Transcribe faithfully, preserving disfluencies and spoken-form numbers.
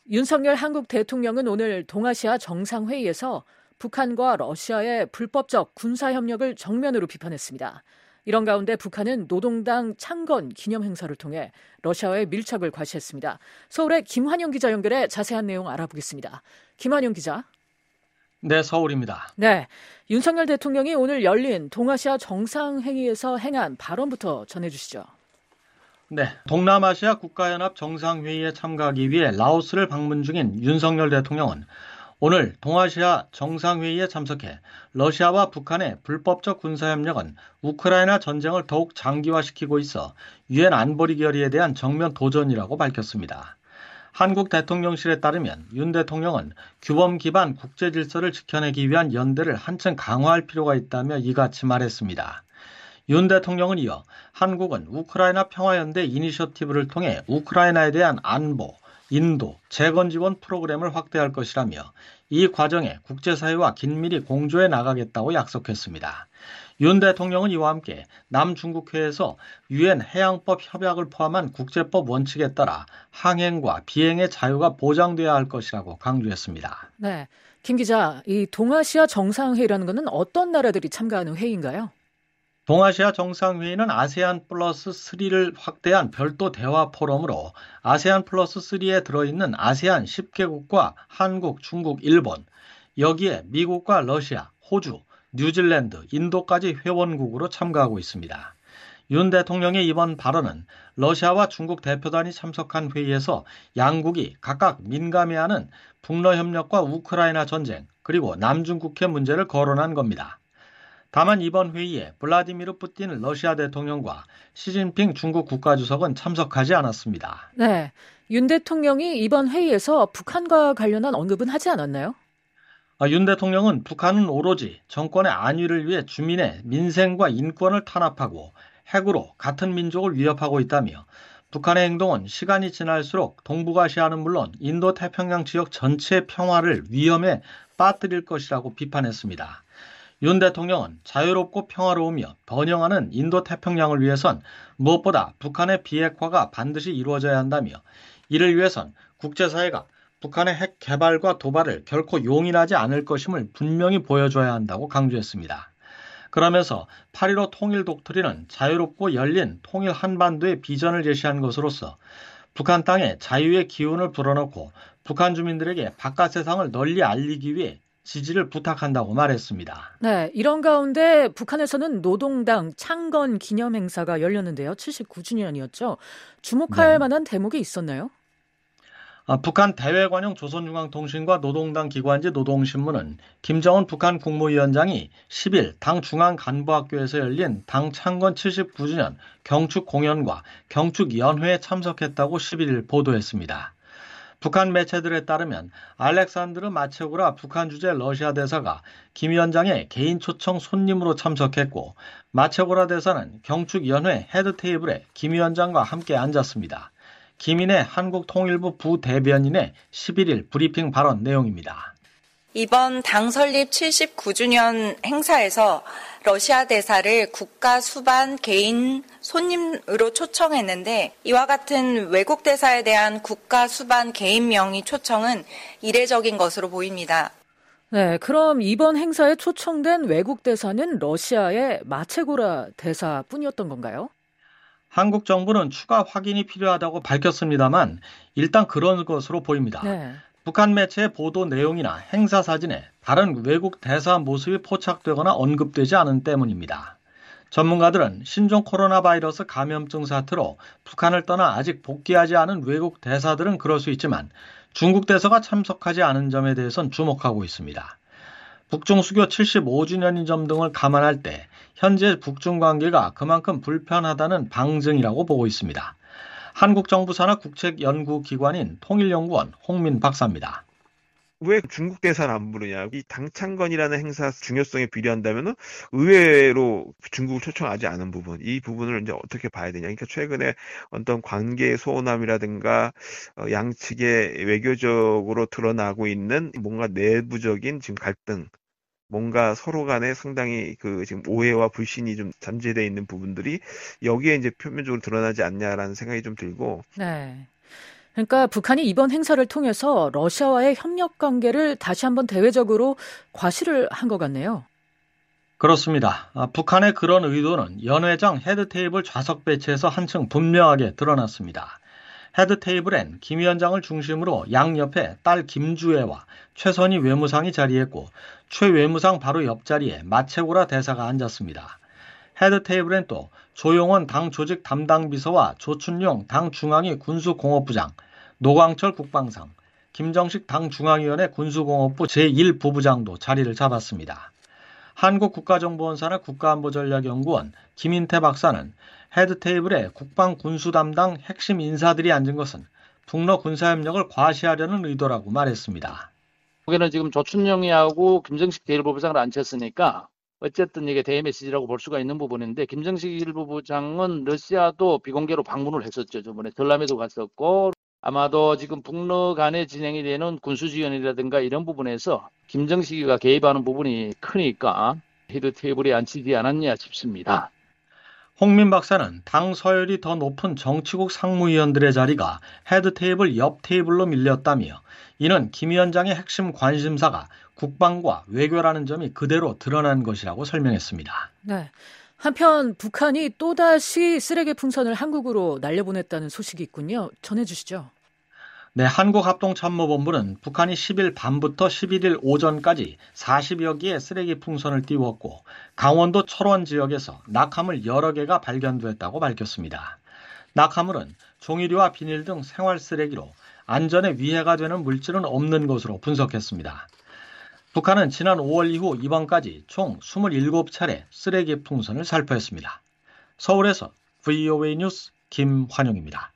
윤석열 한국 대통령은 오늘 동아시아 정상회의에서 북한과 러시아의 불법적 군사협력을 정면으로 비판했습니다. 이런 가운데 북한은 노동당 창건 기념 행사를 통해 러시아와의 밀착을 과시했습니다. 서울의 김환영 기자 연결해 자세한 내용 알아보겠습니다. 김환영 기자. 네, 서울입니다. 네, 윤석열 대통령이 오늘 열린 동아시아 정상회의에서 행한 발언부터 전해주시죠. 네, 동남아시아 국가연합 정상회의에 참가하기 위해 라오스를 방문 중인 윤석열 대통령은 오늘 동아시아 정상회의에 참석해 러시아와 북한의 불법적 군사협력은 우크라이나 전쟁을 더욱 장기화시키고 있어 유엔 안보리 결의에 대한 정면 도전이라고 밝혔습니다. 한국 대통령실에 따르면 윤 대통령은 규범 기반 국제 질서를 지켜내기 위한 연대를 한층 강화할 필요가 있다며 이같이 말했습니다. 윤 대통령은 이어 한국은 우크라이나 평화연대 이니셔티브를 통해 우크라이나에 대한 안보, 인도, 재건 지원 프로그램을 확대할 것이라며 이 과정에 국제사회와 긴밀히 공조해 나가겠다고 약속했습니다. 윤 대통령은 이와 함께 남중국해에서 유엔 해양법 협약을 포함한 국제법 원칙에 따라 항행과 비행의 자유가 보장돼야 할 것이라고 강조했습니다. 네, 김 기자, 이 동아시아 정상회의라는 것은 어떤 나라들이 참가하는 회의인가요? 동아시아 정상회의는 아세안 플러스 삼을 확대한 별도 대화 포럼으로 아세안 플러스 삼에 들어있는 아세안 십 개국과 한국, 중국, 일본, 여기에 미국과 러시아, 호주, 뉴질랜드, 인도까지 회원국으로 참가하고 있습니다. 윤 대통령의 이번 발언은 러시아와 중국 대표단이 참석한 회의에서 양국이 각각 민감해하는 북러 협력과 우크라이나 전쟁, 그리고 남중국해 문제를 거론한 겁니다. 다만 이번 회의에 블라디미르 푸틴 러시아 대통령과 시진핑 중국 국가주석은 참석하지 않았습니다. 네, 윤 대통령이 이번 회의에서 북한과 관련한 언급은 하지 않았나요? 아, 윤 대통령은 북한은 오로지 정권의 안위를 위해 주민의 민생과 인권을 탄압하고 핵으로 같은 민족을 위협하고 있다며 북한의 행동은 시간이 지날수록 동북아시아는 물론 인도태평양 지역 전체의 평화를 위험에 빠뜨릴 것이라고 비판했습니다. 윤 대통령은 자유롭고 평화로우며 번영하는 인도태평양을 위해선 무엇보다 북한의 비핵화가 반드시 이루어져야 한다며 이를 위해선 국제사회가 북한의 핵 개발과 도발을 결코 용인하지 않을 것임을 분명히 보여줘야 한다고 강조했습니다. 그러면서 팔 일오 통일 독트린은 자유롭고 열린 통일 한반도의 비전을 제시한 것으로서 북한 땅에 자유의 기운을 불어넣고 북한 주민들에게 바깥 세상을 널리 알리기 위해 지지를 부탁한다고 말했습니다. 네, 이런 가운데 북한에서는 노동당 창건 기념 행사가 열렸는데요. 칠십구 주년이었죠. 주목할 네. 만한 대목이 있었나요? 아, 북한 대외관용 조선중앙통신과 노동당 기관지 노동신문은 김정은 북한 국무위원장이 십 일 당 중앙간부학교에서 열린 당 창건 칠십구 주년 경축 공연과 경축연회에 참석했다고 십일 일 보도했습니다. 북한 매체들에 따르면 알렉산드르 마체고라 북한 주재 러시아 대사가 김 위원장의 개인 초청 손님으로 참석했고 마체고라 대사는 경축연회 헤드테이블에 김 위원장과 함께 앉았습니다. 김인혜 한국통일부 부대변인의 십일 일 브리핑 발언 내용입니다. 이번 당 설립 칠십구 주년 행사에서 러시아 대사를 국가 수반 개인 손님으로 초청했는데 이와 같은 외국 대사에 대한 국가 수반 개인 명의 초청은 이례적인 것으로 보입니다. 네, 그럼 이번 행사에 초청된 외국 대사는 러시아의 마체고라 대사뿐이었던 건가요? 한국 정부는 추가 확인이 필요하다고 밝혔습니다만 일단 그런 것으로 보입니다. 네. 북한 매체의 보도 내용이나 행사 사진에 다른 외국 대사 모습이 포착되거나 언급되지 않은 때문입니다. 전문가들은 신종 코로나 바이러스 감염증 사태로 북한을 떠나 아직 복귀하지 않은 외국 대사들은 그럴 수 있지만 중국 대사가 참석하지 않은 점에 대해선 주목하고 있습니다. 북중 수교 칠십오 주년인 점 등을 감안할 때 현재 북중 관계가 그만큼 불편하다는 방증이라고 보고 있습니다. 한국 정부 산하 국책연구기관인 통일연구원 홍민 박사입니다. 왜 중국 대사는 안 부르냐? 이 당창건이라는 행사 중요성에 비례한다면 의외로 중국을 초청하지 않은 부분, 이 부분을 이제 어떻게 봐야 되냐? 그러니까 최근에 어떤 관계의 소원함이라든가 양측의 외교적으로 드러나고 있는 뭔가 내부적인 지금 갈등, 뭔가 서로 간에 상당히 그 지금 오해와 불신이 좀 잠재되어 있는 부분들이 여기에 이제 표면적으로 드러나지 않냐라는 생각이 좀 들고. 네. 그러니까 북한이 이번 행사를 통해서 러시아와의 협력 관계를 다시 한번 대외적으로 과시를 한 것 같네요. 그렇습니다. 아, 북한의 그런 의도는 연회장 헤드테이블 좌석 배치에서 한층 분명하게 드러났습니다. 헤드테이블엔 김 위원장을 중심으로 양옆에 딸 김주애와 최선희 외무상이 자리했고 최 외무상 바로 옆자리에 마체고라 대사가 앉았습니다. 헤드테이블엔 또 조용원 당 조직 담당 비서와 조춘용 당 중앙위 군수공업부장, 노광철 국방상, 김정식 당 중앙위원회 군수공업부 제일 부부장도 자리를 잡았습니다. 한국국가정보원사나 국가안보전략연구원 김인태 박사는 헤드테이블에 국방 군수 담당 핵심 인사들이 앉은 것은 북러 군사협력을 과시하려는 의도라고 말했습니다. 거기는 지금 조춘영이하고 김정식 제일 부부장을 앉혔으니까 어쨌든 이게 대의 메시지라고 볼 수가 있는 부분인데, 김정식 제일 부부장은 러시아도 비공개로 방문을 했었죠. 저번에 전람회도 갔었고, 아마도 지금 북러 간에 진행이 되는 군수 지원이라든가 이런 부분에서 김정식이가 개입하는 부분이 크니까 헤드 테이블에 앉히지 않았냐 싶습니다. 홍민 박사는 당 서열이 더 높은 정치국 상무위원들의 자리가 헤드 테이블 옆 테이블로 밀렸다며, 이는 김 위원장의 핵심 관심사가 국방과 외교라는 점이 그대로 드러난 것이라고 설명했습니다. 네. 한편 북한이 또다시 쓰레기 풍선을 한국으로 날려보냈다는 소식이 있군요. 전해주시죠. 네, 한국합동참모본부는 북한이 십일 밤부터 십일일 오전까지 사십여 개의 쓰레기 풍선을 띄웠고 강원도 철원 지역에서 낙하물 여러 개가 발견됐다고 밝혔습니다. 낙하물은 종이류와 비닐 등 생활 쓰레기로 안전에 위해가 되는 물질은 없는 것으로 분석했습니다. 북한은 지난 오월 이후 이번까지 총 이십칠 차례 쓰레기 풍선을 살포했습니다. 서울에서 브이오에이 뉴스 김환용입니다.